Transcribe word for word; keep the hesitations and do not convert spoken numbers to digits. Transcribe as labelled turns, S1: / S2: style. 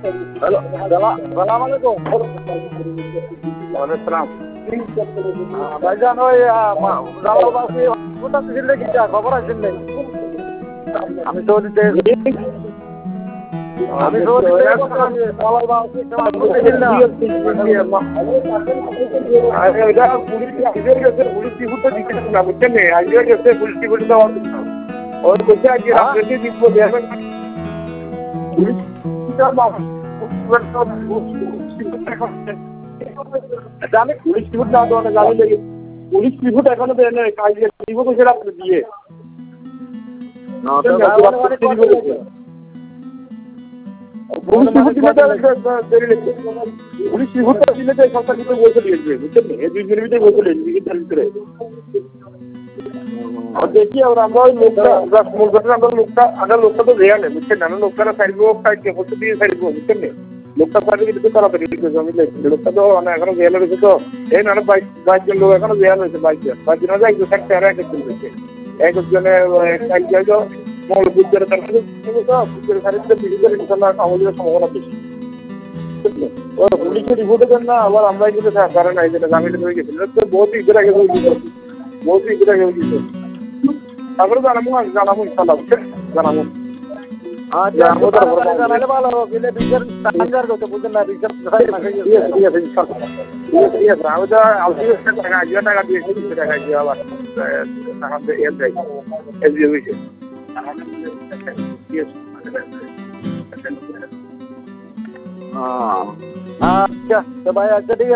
S1: Hello, সালাম আলাইকুম।
S2: ওয়ালাইকুম সালাম।
S1: ভাইজান ওই জালালবাসী কোথা ছিল নাকি খবর আছে নাকি? আমি সৌদিতে আমি সৌদিতে জালালবাসী না
S2: পুলিশ গেছে পুলিশ টিপুটা দিতে না বুঝছেন আজকে গেছে পুলিশ টিপুটা দেওয়া ওর বলছে আজকে রাত্রে দিব দেবেন আমি পুলিশ টিপুট না দেওয়া জানি লেগে পুলিশ টিপুট এখনো দেয় না কাজ দিব তো সেটা দিয়ে পুলিশ টিপুটটা দিলে তো সরকার কিন্তু বসে দিয়েছে বুঝছেন এই দুই দিনের ভিতরে বসে দিয়েছে ভিতরে দেখি আমরা ওই লোকটা মূল ঘটনা আমরা লোকটা আগে লোকটা তো দেয়া নেই বুঝছেন না লোকটা সাইড সাইডকে বসে দিয়ে সাইড বুঝছেন না লোকটা সাইডে কিন্তু তাড়াতাড়ি জমি লোকটা তো মানে এখনো জেলে রয়েছে তো এই না বাইশ বাইশ জন লোক এখনো জেলে রয়েছে বাইশ জন বাইশ জন এক দুশো টাকা এক একজন রয়েছে এক একজনের এক জায়গায় মূল বুদ্ধের বুদ্ধের সারিতে বিরুদ্ধে আমাদের সম্ভাবনা বেশি ও পুলিশের রিপোর্টে দেন না আবার আমরা কিন্তু কারণ এই যেটা জামিনে হয়ে গেছিল বহুত ইদের আগে হয়ে গেছিল বহুত ইদের আগে হয়ে গেছিল তারপরে জানাবো জানাবো ইনশাল্লাহ জানাবো
S1: জানালে ভালো হবে বিচার বুঝলেন না বিচার
S2: ঠিক আছে ইনশাল্লাহ ঠিক আছে আমি তো আশি টাকা হাজার টাকা দিয়েছি দুশো টাকা দিয়ে আবার আমাদের এর দেয় এস বি অফিসে ঠিক আছে
S1: আচ্ছা তো ভাই আচ্ছা ঠিক আছে